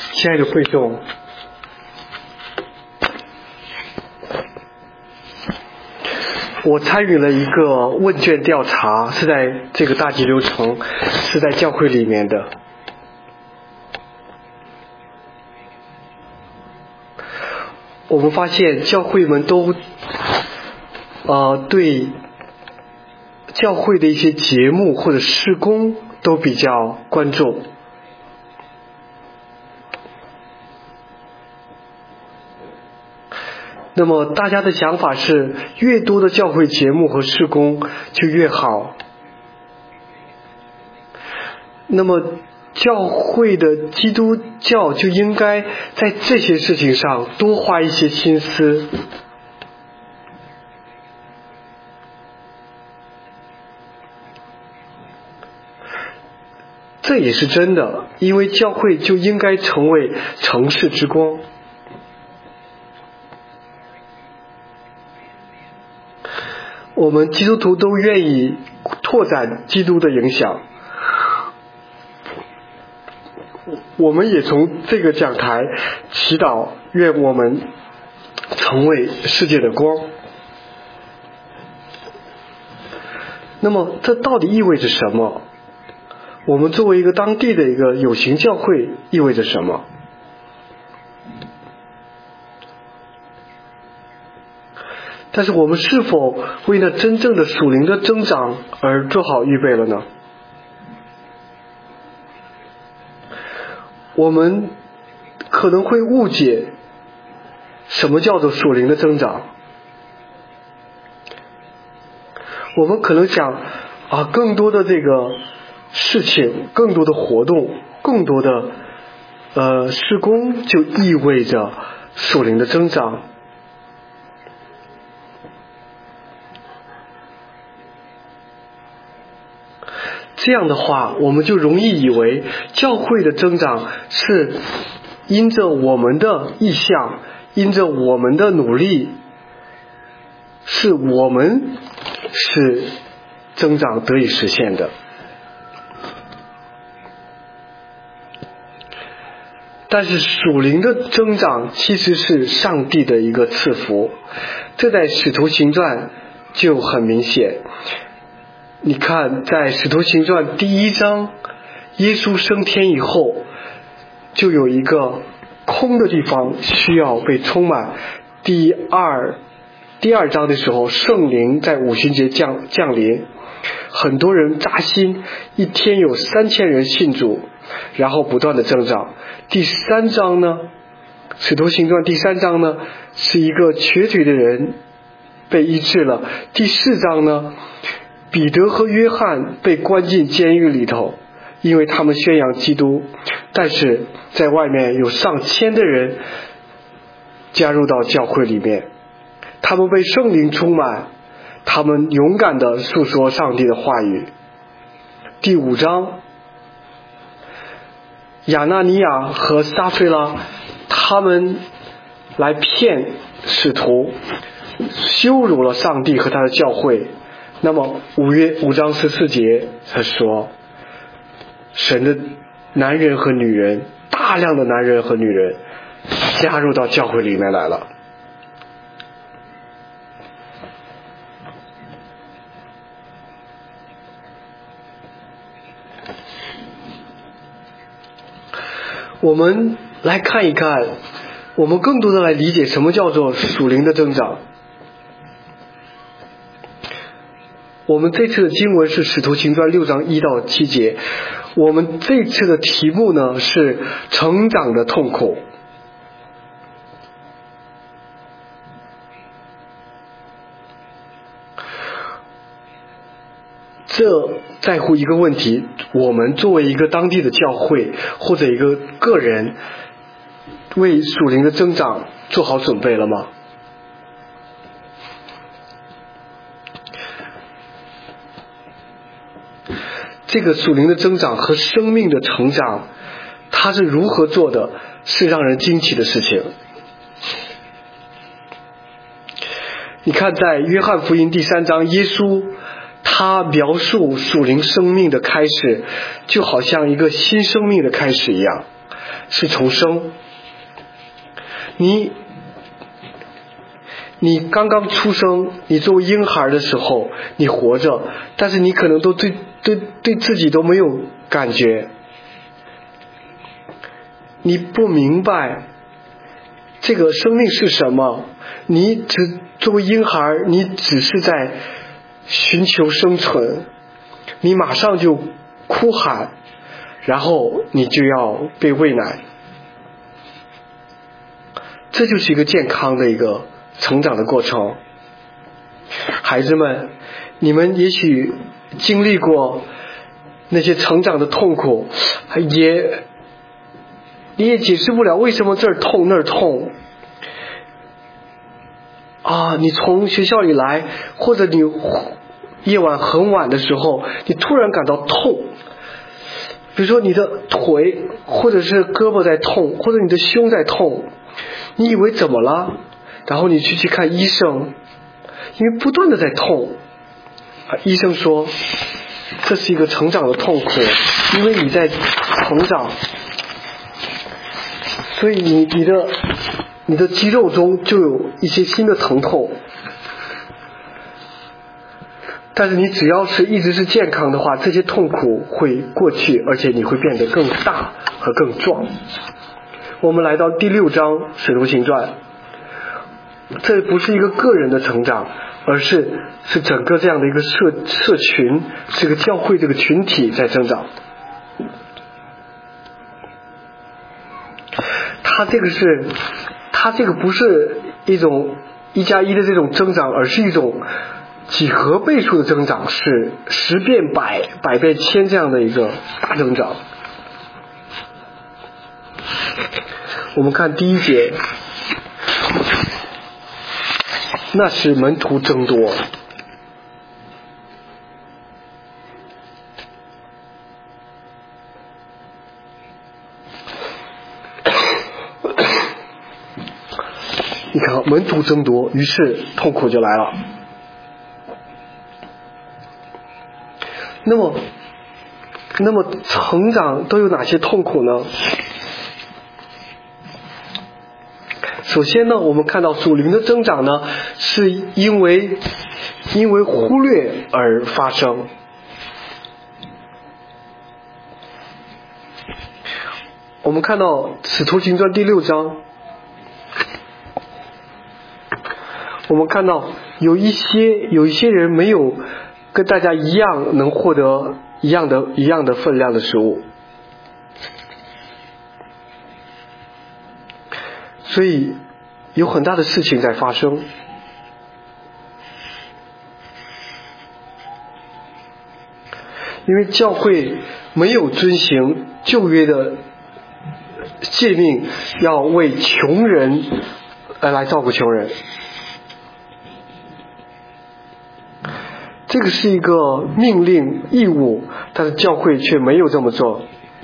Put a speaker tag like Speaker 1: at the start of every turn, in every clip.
Speaker 1: 亲爱的会众，我参与了一个问卷调查，是在这个大急流城，是在教会里面的。我们发现教会们都对教会的一些节目或者事工都比较关注。那么大家的想法是，越多的教会节目和事工就越好。那么教会的基督教就应该在这些事情上多花一些心思。这也是真的，因为教会就应该成为城市之光。我们基督徒都愿意拓展基督的影响，我们也从这个讲台祈祷，愿我们成为世界的光。那么这到底意味着什么？我们作为一个当地的一个有形教会意味着什么？但是我们是否为那真正的属灵的增长而做好预备了呢？我们可能会误解什么叫做属灵的增长。我们可能想更多的这个事情，更多的活动，更多的事工就意味着属灵的增长。这样的话，我们就容易以为教会的增长是因着我们的意向，因着我们的努力，是我们使增长得以实现的。但是属灵的增长其实是上帝的一个赐福，这在使徒行传就很明显。你看在使徒行传第1章，耶稣升天以后，就有一个空的地方需要被充满。第二章的时候，圣灵在五旬节降临，很多人扎心，一天有3000人信主，然后不断的增长。第3章呢，使徒行传第3章呢，是一个瘸腿的人被医治了。第4章呢，彼得和约翰被关进监狱里头，因为他们宣扬基督，但是在外面有上千的人加入到教会里面，他们被圣灵充满，他们勇敢地诉说上帝的话语。第5章，亚纳尼亚和撒非拉他们来骗使徒，羞辱了上帝和他的教会。那么5章14节他说，神的男人和女人，大量的男人和女人加入到教会里面来了。我们来看一看，我们更多的来理解什么叫做属灵的增长。我们这次的经文是使徒行传6章1到7节，我们这次的题目呢是成长的痛苦。这在乎一个问题，我们作为一个当地的教会或者一个个人，为属灵的增长做好准备了吗？这个属灵的增长和生命的成长，它是如何做的，是让人惊奇的事情。你看在约翰福音第3章，耶稣他描述属灵生命的开始，就好像一个新生命的开始一样。 是重生。你刚刚出生，你作为婴孩的时候，你活着，但是你可能都对自己都没有感觉，你不明白这个生命是什么，你作为婴孩，你只是在寻求生存，你马上就哭喊，然后你就要被喂奶。这就是一个健康的一个成长的过程。孩子们，你们也许经历过那些成长的痛苦，你也解释不了为什么这儿痛那儿痛啊！你从学校里来，或者你夜晚很晚的时候，你突然感到痛，比如说你的腿或者是胳膊在痛，或者你的胸在痛，你以为怎么了？然后你去看医生，因为不断的在痛医生说这是一个成长的痛苦，因为你在成长，所以你的肌肉中就有一些新的疼痛。但是你只要是一直是健康的话，这些痛苦会过去，而且你会变得更大和更壮。我们来到第6章《使徒行传》，这不是一个个人的成长，而是整个这样的一个社群，这个教会这个群体在增长。它这个不是一种1+1的这种增长，而是一种几何倍数的增长，是10变百，百变千这样的一个大增长。我们看第1节，那是门徒增多。你看门徒增多，于是痛苦就来了。那么成长都有哪些痛苦呢？首先呢，我们看到属灵的增长呢，是因为忽略而发生。我们看到使徒行传第6章，我们看到有一些人没有跟大家一样能获得一样的分量的食物，所以有很大的事情在发生。因为教会没有遵行旧约的诫命，要为穷人来照顾穷人，这个是一个命令义务，但是教会却没有这么做。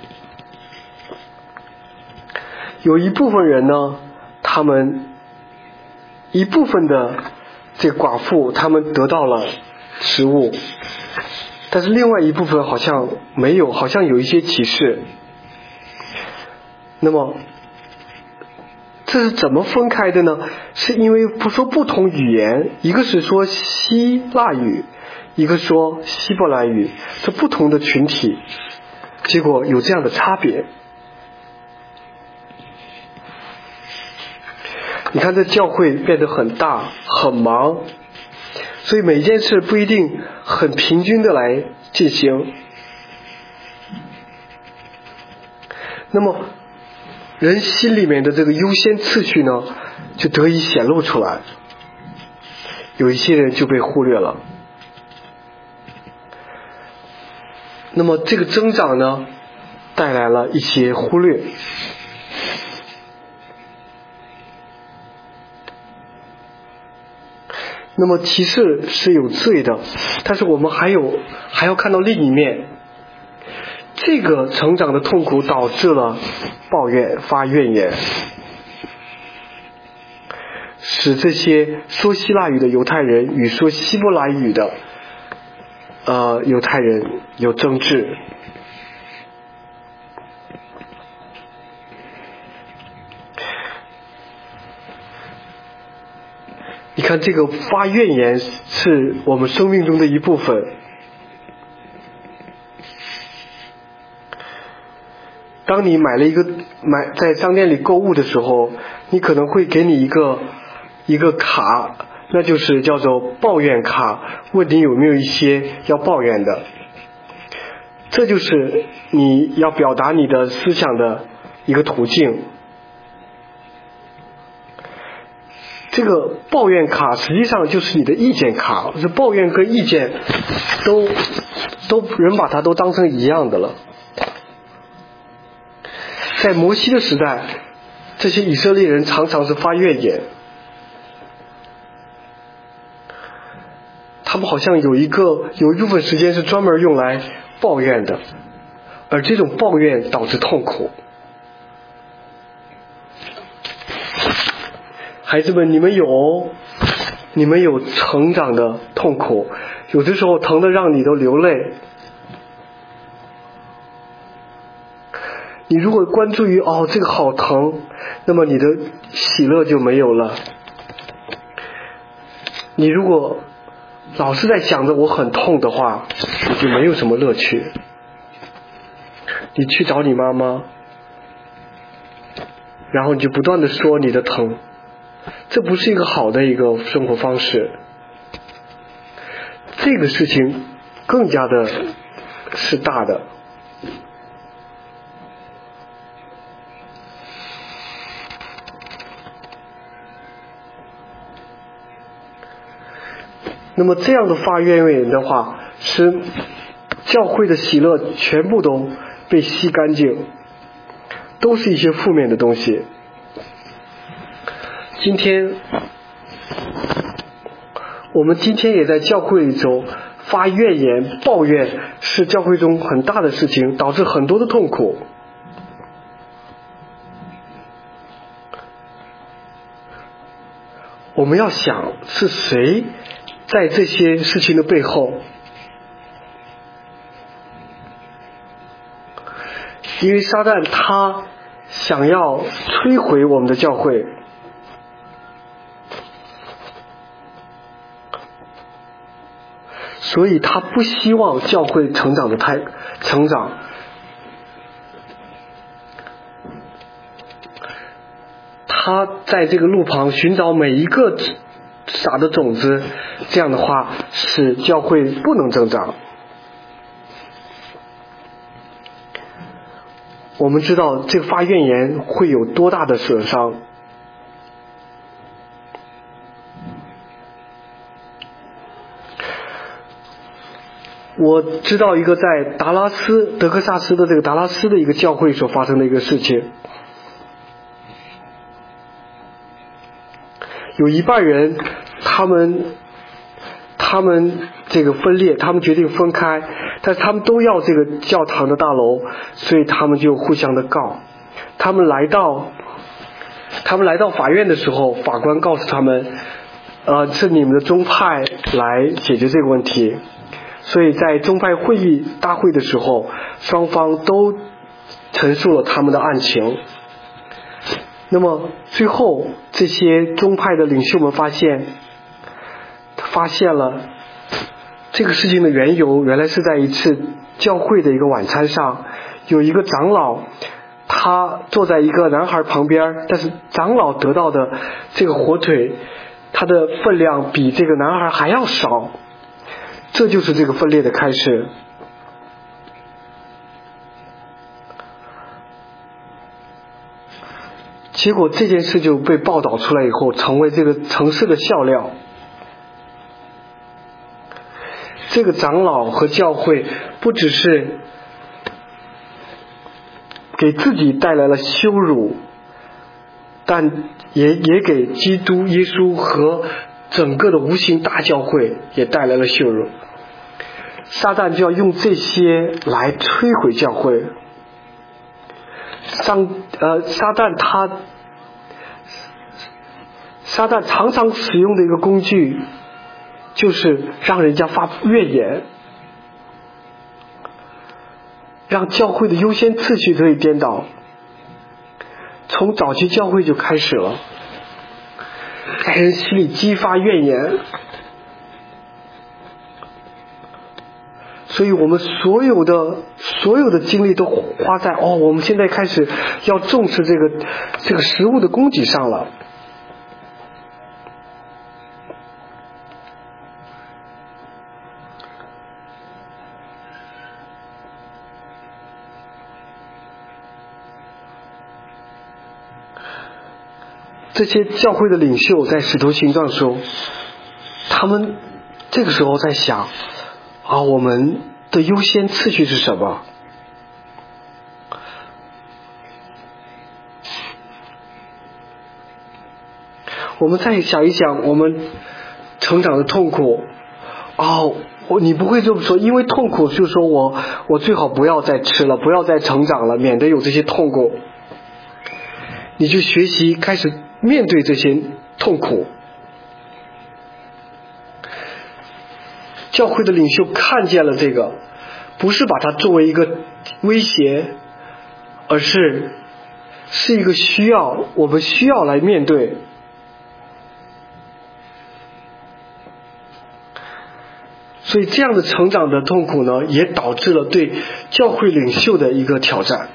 Speaker 1: 有一部分人呢，他们一部分的这个寡妇，他们得到了食物，但是另外一部分好像没有，好像有一些歧视。那么这是怎么分开的呢？是因为不同语言，一个是说希腊语，一个说希伯来语，这不同的群体，结果有这样的差别。你看这教会变得很大很忙，所以每件事不一定很平均的来进行。那么人心里面的这个优先次序呢，就得以显露出来，有一些人就被忽略了。那么这个增长呢，带来了一些忽略。那么歧视是有罪的，但是我们还要看到另一面，这个成长的痛苦导致了抱怨发怨言，使这些说希腊语的犹太人与说希伯来语的犹太人有争执。 看，这个发怨言是我们生命中的一部分。当你在商店里购物的时候，你可能会给你一个卡，那就是叫做抱怨卡，问你有没有一些要抱怨的。这就是你要表达你的思想的一个途径。这个抱怨卡实际上就是你的意见卡，这抱怨跟意见人把它都当成一样的了。在摩西的时代，这些以色列人常常是发怨言，他们好像有一部分时间是专门用来抱怨的，而这种抱怨导致痛苦。孩子们，你们有成长的痛苦，有的时候疼得让你都流泪。你如果关注于这个好疼，那么你的喜乐就没有了。你如果老是在想着我很痛的话，你就没有什么乐趣。你去找你妈妈，然后你就不断的说你的疼，这不是一个好的一个生活方式。这个事情更加的是大的。那么这样的发怨言的话，使教会的喜乐全部都被吸干净，都是一些负面的东西。我们今天也在教会里中发怨言抱怨，是教会中很大的事情，导致很多的痛苦。我们要想是谁在这些事情的背后，因为撒旦他想要摧毁我们的教会，所以他不希望教会成长。他在这个路旁寻找每一个撒的种子，这样的话使教会不能增长。我们知道这个发怨言会有多大的损伤。我知道一个在德克萨斯的这个达拉斯的一个教会所发生的一个事情，有一半人他们这个分裂，他们决定分开，但是他们都要这个教堂的大楼，所以他们就互相的告。他们来到法院的时候，法官告诉他们是你们的宗派来解决这个问题。所以在宗派大会的时候，双方都陈述了他们的案情。那么最后这些宗派的领袖们发现了这个事情的缘由，原来是在一次教会的一个晚餐上，有一个长老他坐在一个男孩旁边，但是长老得到的这个火腿，它的分量比这个男孩还要少，这就是这个分裂的开始。结果这件事就被报道出来以后，成为这个城市的笑料。这个长老和教会不只是给自己带来了羞辱，但也给基督耶稣和整个的无形大教会也带来了羞辱。撒旦就要用这些来摧毁教会。撒旦常常使用的一个工具，就是让人家发怨言，让教会的优先次序可以颠倒。从早期教会就开始了， 在人心里激发怨言。所以我们所有的精力都花在我们现在开始要重视这个食物的供给上了。这些教会的领袖在使徒行传说，他们这个时候在想我们的优先次序是什么？我们再想一想我们成长的痛苦。你不会这么说，因为痛苦就是说我最好不要再吃了，不要再成长了，免得有这些痛苦。你就学习开始面对这些痛苦。教会的领袖看见了这个，不是把它作为一个威胁，而是一个需要，我们需要来面对。所以这样的成长的痛苦呢，也导致了对教会领袖的一个挑战。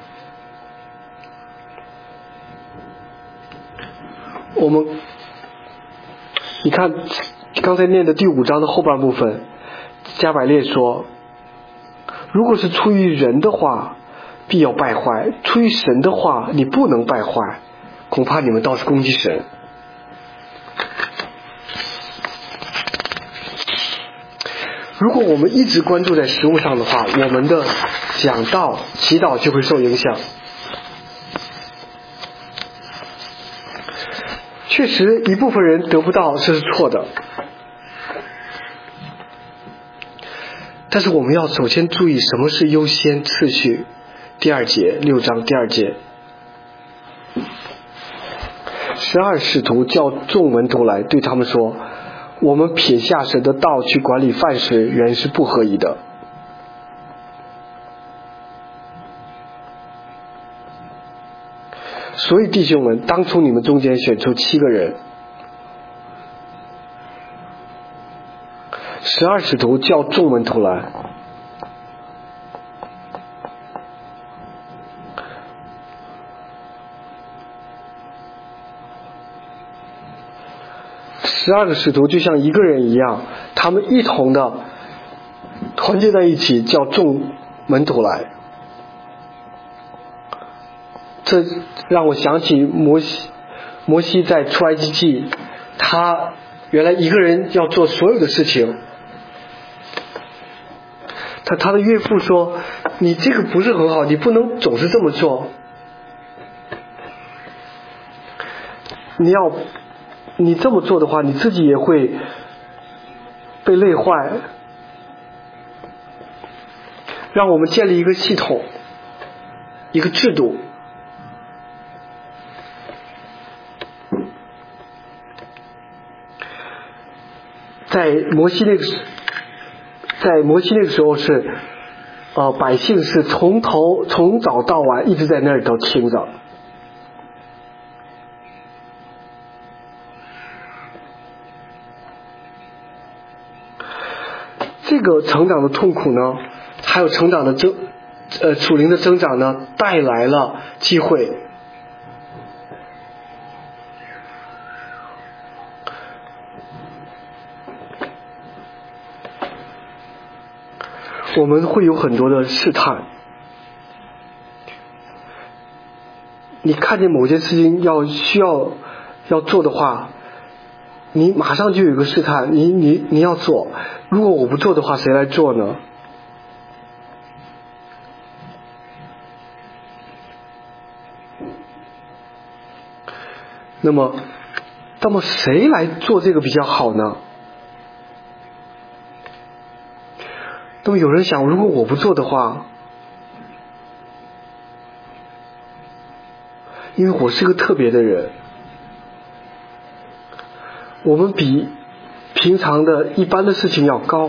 Speaker 1: 你看刚才念的第5章的后半部分，加百列说，如果是出于人的话必要败坏，出于神的话你不能败坏，恐怕你们倒是攻击神。如果我们一直关注在食物上的话，我们的讲道祈祷就会受影响。确实一部分人得不到，这是错的，但是我们要首先注意什么是优先次序。第2节，6章第2节，12使徒叫众门徒来，对他们说，我们撇下神的道去管理饭食，原是不合宜的。所以弟兄们，当从你们中间选出7个人。12使徒叫众门徒来，12个使徒就像一个人一样，他们一同的团结在一起，叫众门徒来。这让我想起摩西在出埃及记，他原来一个人要做所有的事情。他的岳父说，你这个不是很好，你不能总是这么做，你这么做的话，你自己也会被累坏。让我们建立一个系统，一个制度。在摩西那个时候是百姓是从早到晚一直在那里头听着。这个成长的痛苦呢，还有成长的属灵的增长呢，带来了机会。我们会有很多的试探，你看见某件事情需要做的话，你马上就有一个试探，你要做，如果我不做的话，谁来做呢？那么谁来做这个比较好呢？那么有人想，如果我不做的话，因为我是个特别的人，我们比平常的一般的事情要高。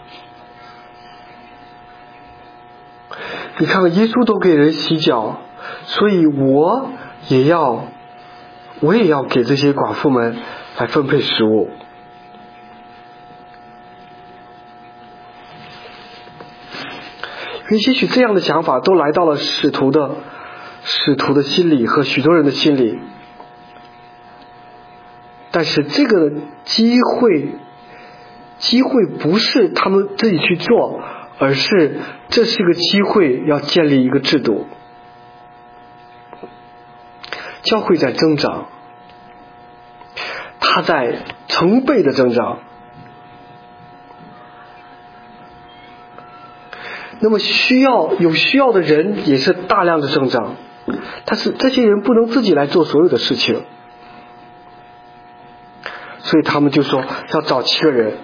Speaker 1: 你看看耶稣都给人洗脚， 所以我也要给这些寡妇们来分配食物。也许这样的想法都来到了使徒的心里和许多人的心里，但是这个机会不是他们自己去做，而是这是个机会要建立一个制度。教会在增长，它在成倍的增长。那么有需要的人也是大量的增长，但是这些人不能自己来做所有的事情，所以他们就说要找7个人。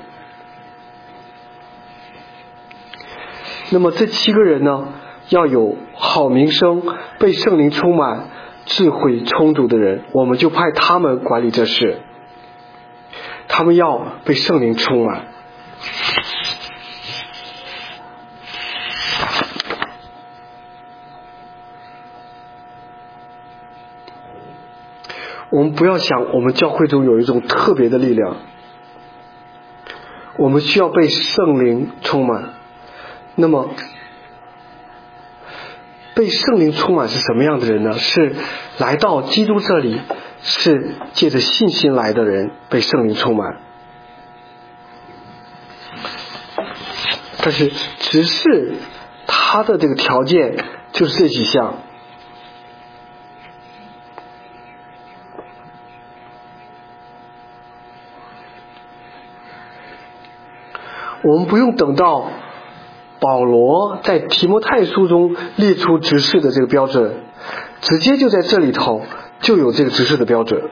Speaker 1: 那么这7个人呢，要有好名声，被圣灵充满，智慧充足的人，我们就派他们管理这事。他们要被圣灵充满。我们不要想我们教会中有一种特别的力量，我们需要被圣灵充满。那么被圣灵充满是什么样的人呢？是来到基督这里，是借着信心来的人被圣灵充满。但是执事他的这个条件就是这几项。我们不用等到保罗在提摩太书中列出执事的这个标准，直接就在这里头就有这个执事的标准。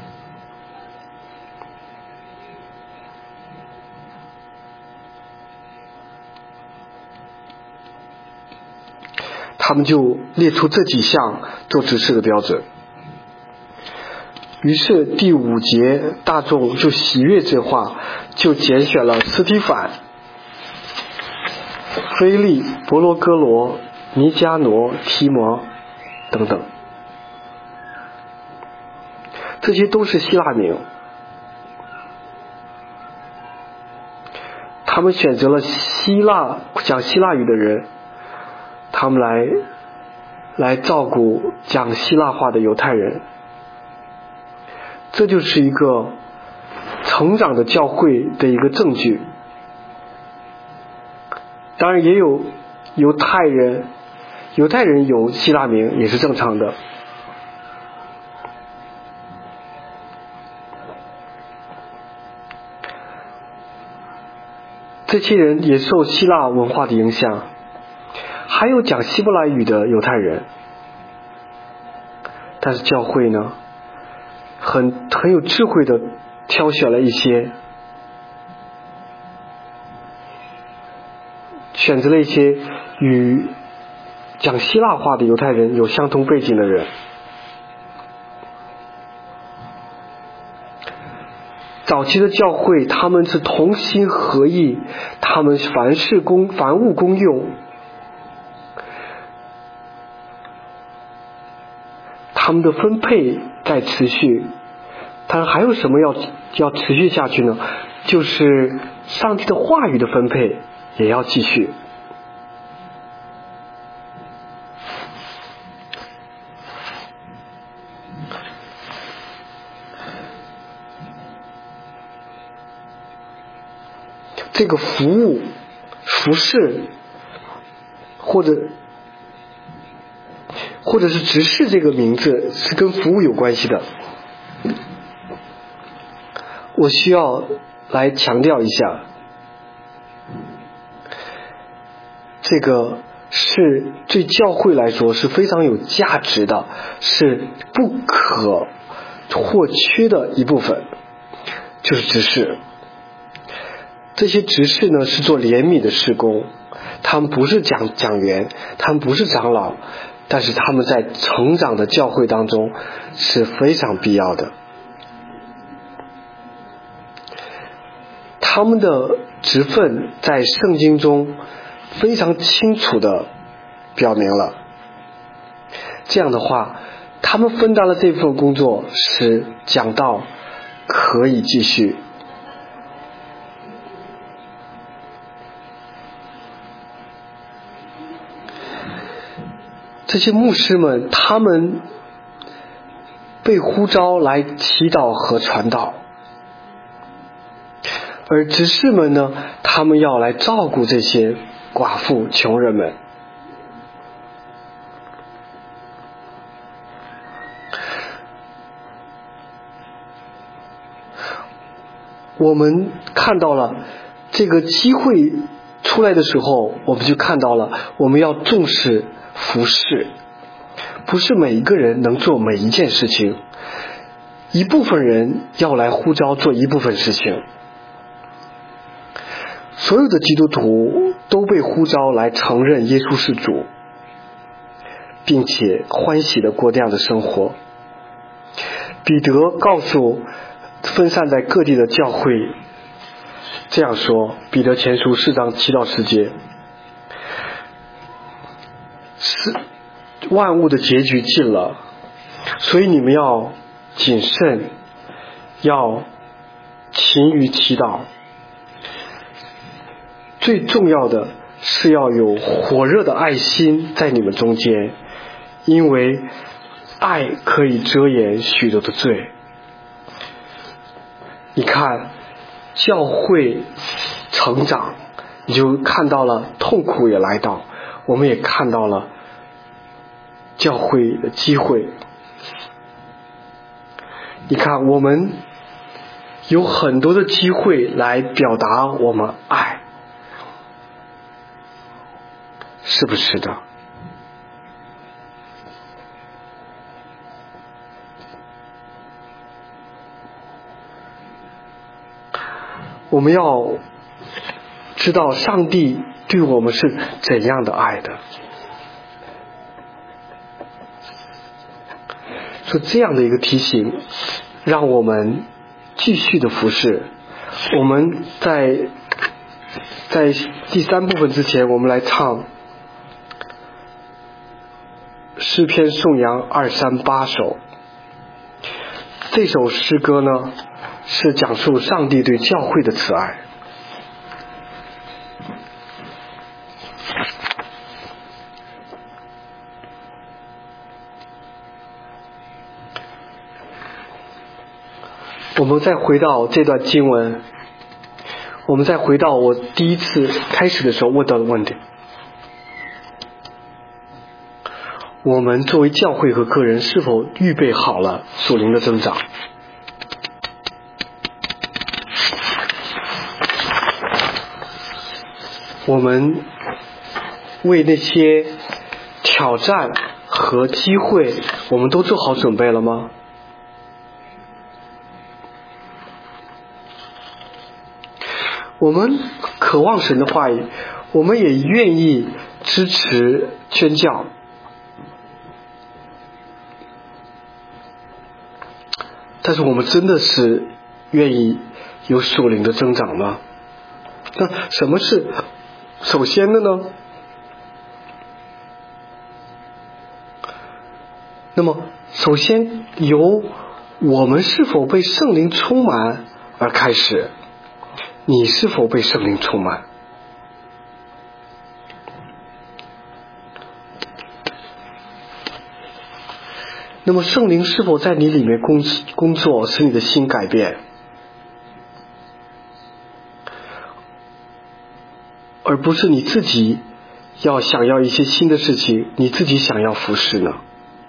Speaker 1: 他们就列出这几项做执事的标准。于是第5节大众就喜悦这话，就拣选了斯提反、腓利、伯罗哥罗、尼加挪、提摩等等，这些都是希腊名。他们选择了讲希腊语的人，他们来照顾讲希腊话的犹太人。这就是一个成长的教会的一个证据。当然也有犹太人有希腊名也是正常的。这些人也受希腊文化的影响，还有讲希伯来语的犹太人。但是教会呢，很有智慧的挑选了一些，选择了一些与讲希腊话的犹太人有相同背景的人。早期的教会他们是同心合意，他们凡物公用，他们的分配在持续。但还有什么要持续下去呢？就是上帝的话语的分配也要继续。这个服侍或者是执事这个名字是跟服务有关系的。我需要来强调一下，这个是对教会来说是非常有价值的，是不可或缺的一部分，就是执事。这些执事呢是做怜悯的事工，他们不是讲员，他们不是长老，但是他们在成长的教会当中是非常必要的。他们的职分在圣经中非常清楚地表明了， 这样的话，他们分担了这份工作，使讲道可以继续。这些牧师们，他们被呼召来祈祷和传道，而执事们呢，他们要来照顾这些寡妇穷人们。我们看到了这个机会出来的时候，我们就看到了我们要重视服事，不是每一个人能做每一件事情，一部分人要来呼召做一部分事情。所有的基督徒都被呼召来承认耶稣是主，并且欢喜地过这样的生活。彼得告诉分散在各地的教会这样说，彼得前书4章7到10节，是万物的结局近了，所以你们要谨慎，要勤于祈祷。最重要的是要有火热的爱心在你们中间，因为爱可以遮掩许多的罪。你看教会成长，你就看到了痛苦也来到，我们也看到了教会的机会。你看我们有很多的机会来表达我们爱，是不是的？我们要知道上帝对我们是怎样的爱的。所以这样的一个提醒，让我们继续的服侍。我们在第3部分之前，我们来唱诗篇颂扬238首。这首诗歌呢，是讲述上帝对教会的慈爱。我们再回到这段经文，我们再回到我第一次开始的时候问到的问题：我们作为教会和个人是否预备好了属灵的增长？我们为那些挑战和机会，我们都做好准备了吗？我们渴望神的话语，我们也愿意支持宣教，但是我们真的是愿意有属灵的增长吗？那什么是首先的呢？那么首先由我们是否被圣灵充满而开始。你是否被圣灵充满？那么圣灵是否在你里面工作，使你的心改变，而不是你自己想要一些新的事情，你自己想要服侍呢？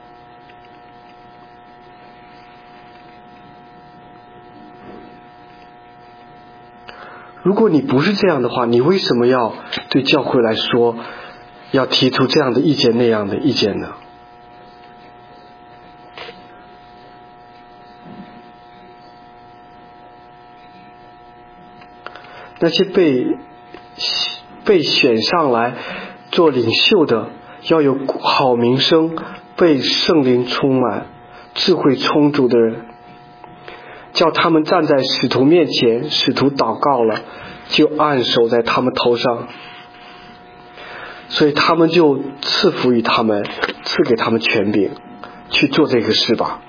Speaker 1: 如果你不是这样的话，你为什么要对教会来说要提出这样的意见那样的意见呢？那些被选上来做领袖的，要有好名声，被圣灵充满，智慧充足的人，叫他们站在使徒面前，使徒祷告了，就按手在他们头上，所以他们就赐福于他们， 赐给他们权柄去做这个事吧。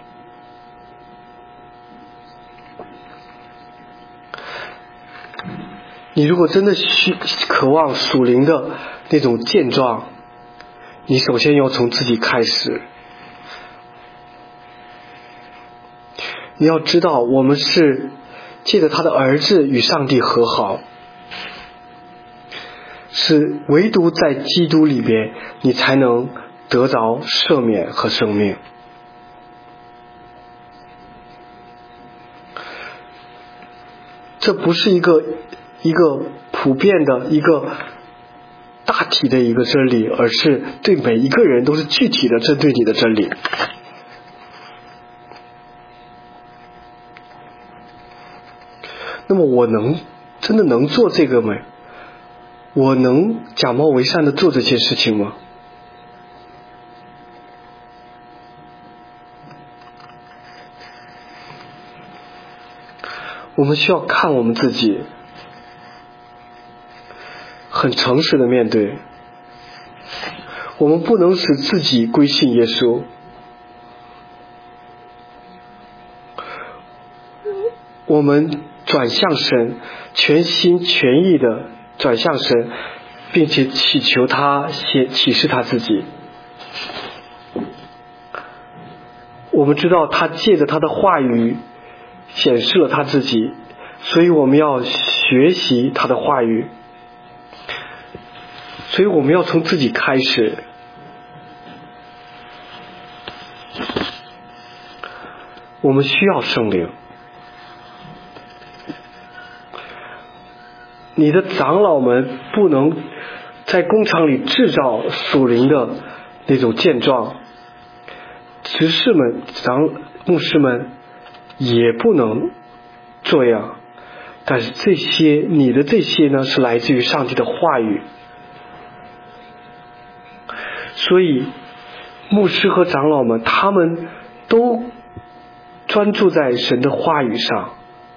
Speaker 1: 你如果真的渴望属灵的那种健壮，你首先要从自己开始。你要知道，我们是借着他的儿子与上帝和好，是唯独在基督里边你才能得着赦免和生命。这不是一个普遍的一个大体的一个真理，而是对每一个人都是具体的针对你的真理。那么我真的能做这个吗？我能假冒为善的做这些事情吗？我们需要看我们自己，很诚实的面对。我们不能使自己归信耶稣，我们转向神，全心全意的转向神，并且祈求他启示他自己。我们知道他借着他的话语显示了他自己，所以我们要学习他的话语，所以我们要从自己开始。我们需要圣灵。你的长老们不能在工厂里制造属灵的那种健壮，执事们、牧师们也不能这样。但是你的这些呢，是来自于上帝的话语。所以牧师和长老们他们都专注在神的话语上。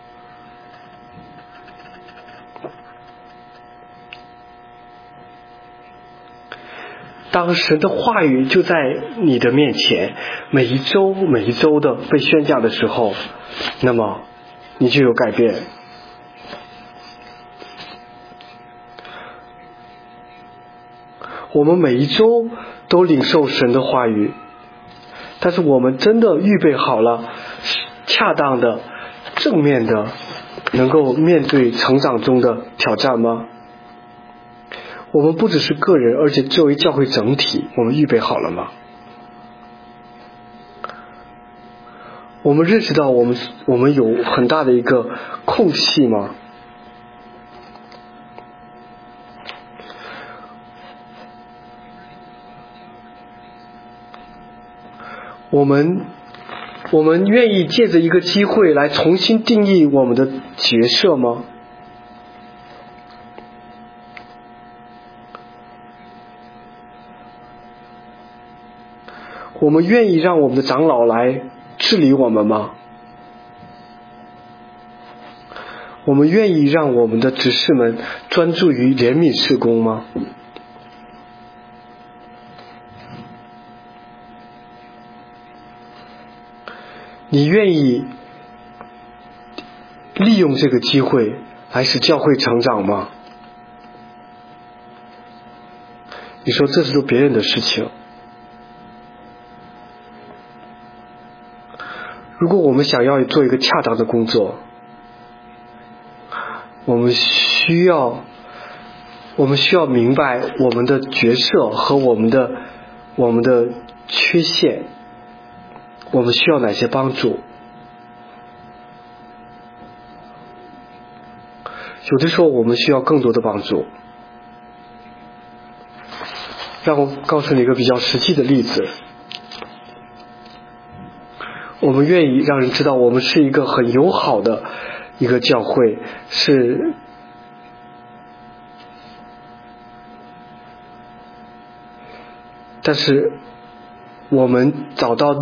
Speaker 1: 当神的话语就在你的面前，每一周的被宣讲的时候，那么你就有改变。我们每一周都领受神的话语，但是我们真的预备好了恰当的正面的能够面对成长中的挑战吗？我们不只是个人，而且作为教会整体，我们预备好了吗？我们认识到我们有很大的一个空隙吗？我们愿意借着一个机会来重新定义我们的角色吗？我们愿意让我们的长老来治理我们吗？我们愿意让我们的执事们专注于怜悯事工吗？你愿意利用这个机会来使教会成长吗？你说这是做别人的事情。如果我们想要做一个恰当的工作，我们需要明白我们的角色和我们的缺陷，我们需要哪些帮助。有的时候我们需要更多的帮助。让我告诉你一个比较实际的例子。我们愿意让人知道我们是一个很友好的一个教会，但是我们找到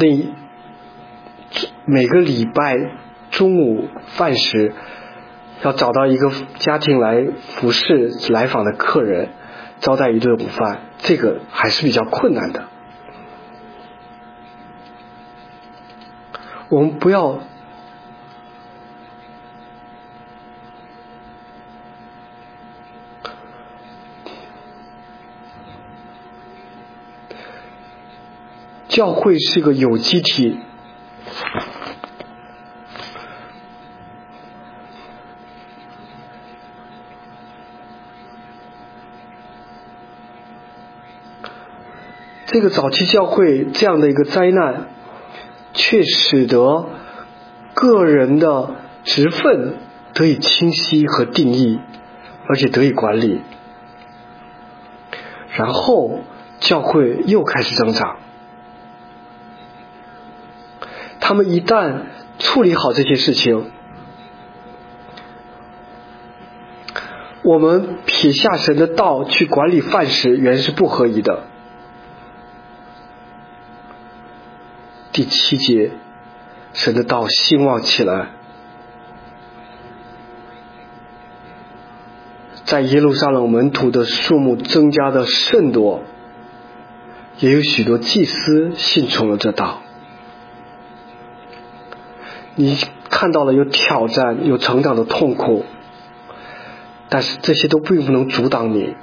Speaker 1: 每个礼拜中午饭时要找到一个家庭来服侍来访的客人，招待一顿午饭，这个还是比较困难的。 我们不要教会是个有机体，这个早期教会这样的一个灾难，却使得个人的职分得以清晰和定义，而且得以管理。然后教会又开始增长。他们一旦处理好这些事情，我们撇下神的道去管理饭食，原是不合宜的。第7节，神的道兴旺起来，在耶路撒冷门徒的数目增加的甚多，也有许多祭司信从了这道。你看到了有挑战，有成长的痛苦，但是这些都并不能阻挡你。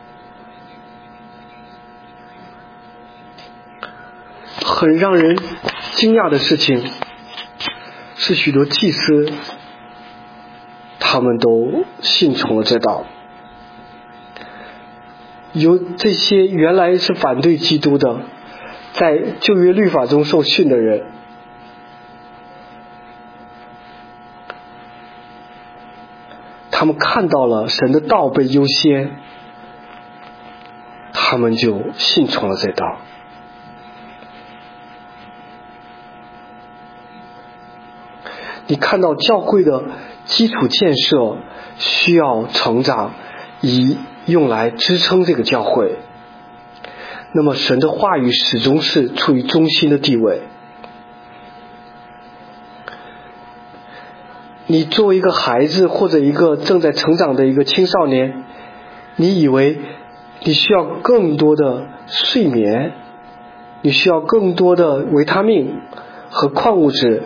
Speaker 1: 很让人惊讶的事情是，许多祭司他们都信从了这道。有这些原来是反对基督的，在旧约律法中受训的人，他们看到了神的道被优先，他们就信从了这道。你看到教会的基础建设需要成长，以用来支撑这个教会，那么神的话语始终是处于中心的地位。你作为一个孩子，或者一个正在成长的一个青少年，你以为你需要更多的睡眠，你需要更多的维他命和矿物质，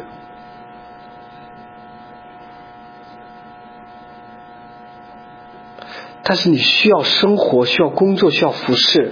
Speaker 1: 但是你需要生活，需要工作，需要服侍。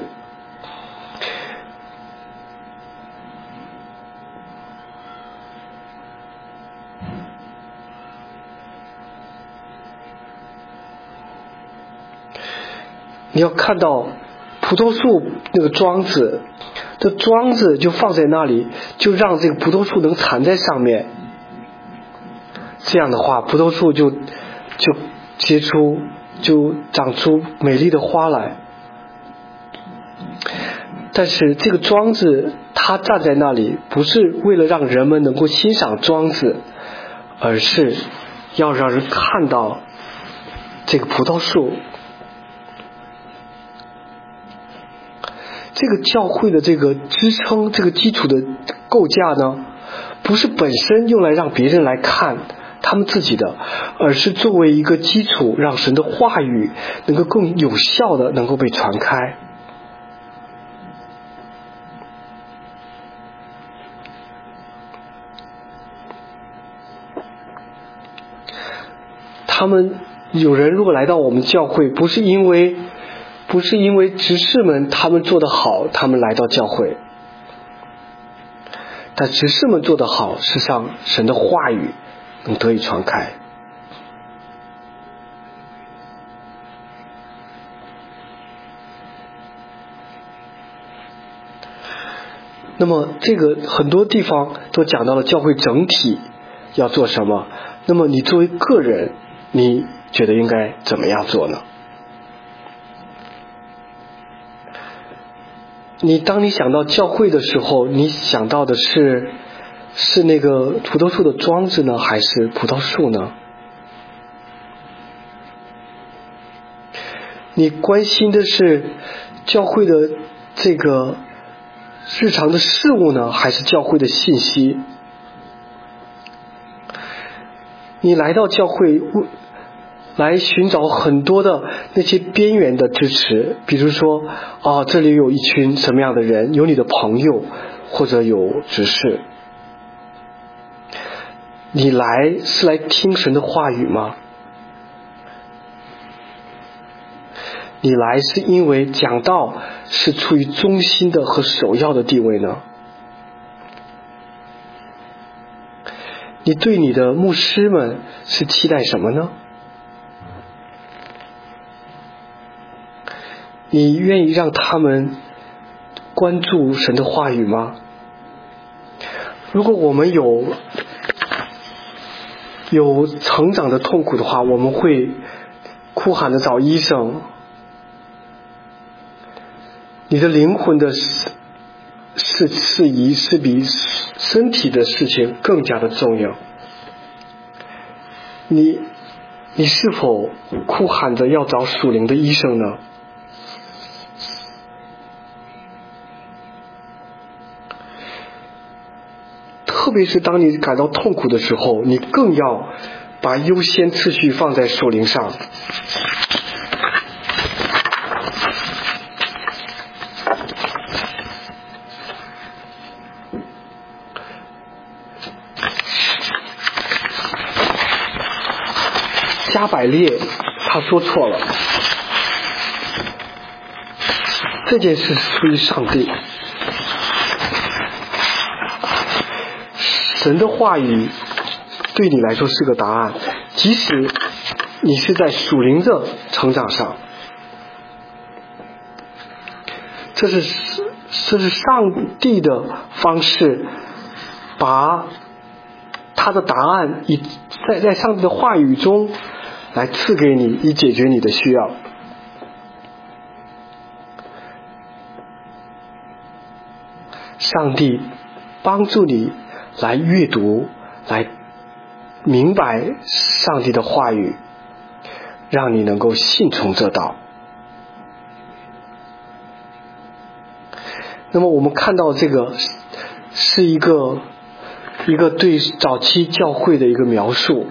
Speaker 1: 你要看到葡萄树那个桩子，这桩子就放在那里，就让这个葡萄树能缠在上面，这样的话葡萄树就结出，就长出美丽的花来。但是这个桩子它站在那里，不是为了让人们能够欣赏桩子，而是要让人看到这个葡萄树。这个教会的这个支撑，这个基础的构架呢，不是本身用来让别人来看他们自己的，而是作为一个基础，让神的话语能够更有效的能够被传开。他们有人如果来到我们教会，不是因为执事们他们做得好，他们来到教会，但执事们做得好，事实上神的话语能得以传开。那么这个很多地方都讲到了教会整体要做什么，那么你作为个人，你觉得应该怎么样做呢？当你想到教会的时候，你想到的是那个葡萄树的桩子呢，还是葡萄树呢？你关心的是教会的这个日常的事物呢，还是教会的信息？你来到教会来寻找很多的那些边缘的支持，比如说这里有一群什么样的人，有你的朋友，或者有执事。 你来是来听神的话语吗？你来是因为讲道是处于中心的和首要的地位呢？你对你的牧师们是期待什么呢？你愿意让他们关注神的话语吗？如果我们有成长的痛苦的话，我们会哭喊着找医生。你的灵魂的事宜是比身体的事情更加的重要。你是否哭喊着要找属灵的医生呢？特别是当你感到痛苦的时候，你更要把优先次序放在属灵上。加百列他说错了，这件事属于上帝。神的话语对你来说是个答案，即使你是在属灵的成长上，这是上帝的方式，把他的答案在上帝的话语中来赐给你，以解决你的需要。上帝帮助你来阅读，来明白上帝的话语，让你能够信从这道。那么我们看到这个是一个对早期教会的一个描述。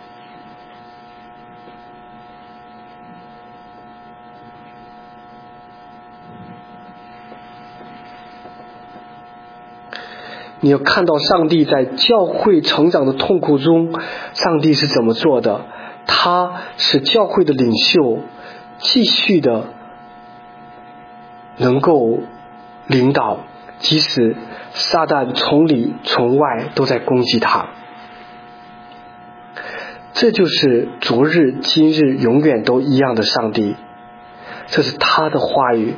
Speaker 1: 你要看到上帝在教会成长的痛苦中，上帝是怎么做的？他使教会的领袖继续的能够领导，即使撒旦从里从外都在攻击他。这就是昨日今日永远都一样的上帝，这是他的话语。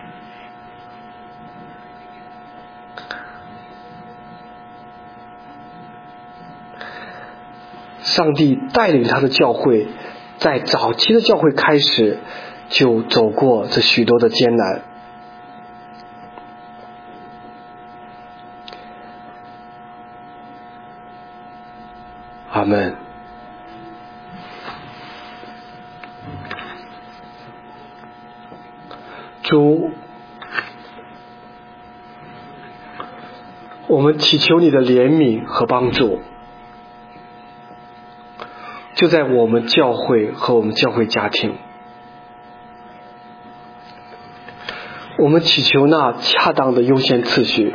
Speaker 1: 上帝带领他的教会，在早期的教会开始就走过这许多的艰难。阿们。主，我们祈求你的怜悯和帮助，就在我们教会和我们教会家庭。我们祈求那恰当的优先次序，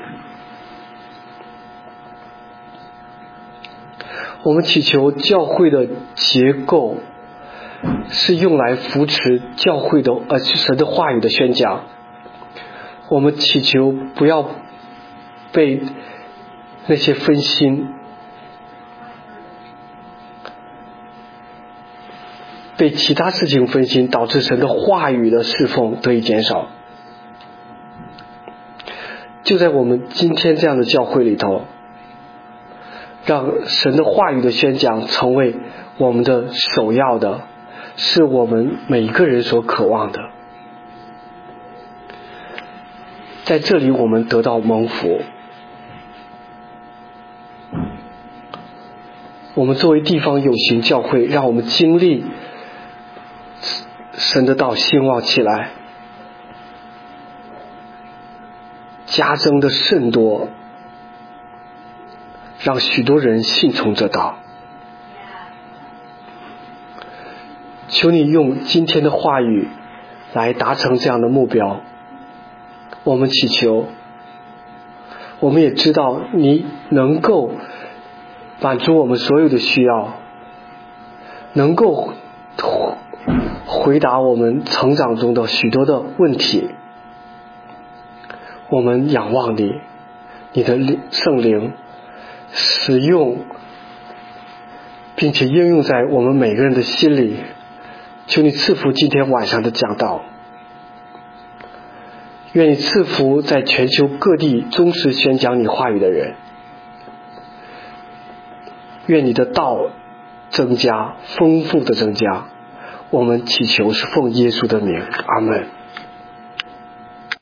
Speaker 1: 我们祈求教会的结构是用来扶持教会的神的话语的宣讲。我们祈求不要被那些分心，被其他事情分心，导致神的话语的侍奉得以减少。就在我们今天这样的教会里头，让神的话语的宣讲成为我们的首要的，是我们每一个人所渴望的。在这里我们得到蒙福，我们作为地方有形教会，让我们经历神的道兴旺起来，加增的甚多，让许多人信从这道。求你用今天的话语来达成这样的目标。我们祈求，我们也知道你能够满足我们所有的需要，能够回答我们成长中的许多的问题。我们仰望你，你的圣灵使用并且应用在我们每个人的心里。求你赐福今天晚上的讲道，愿你赐福在全球各地忠实宣讲你话语的人，愿你的道增加，丰富的增加。我们祈求是奉耶稣的名，阿们。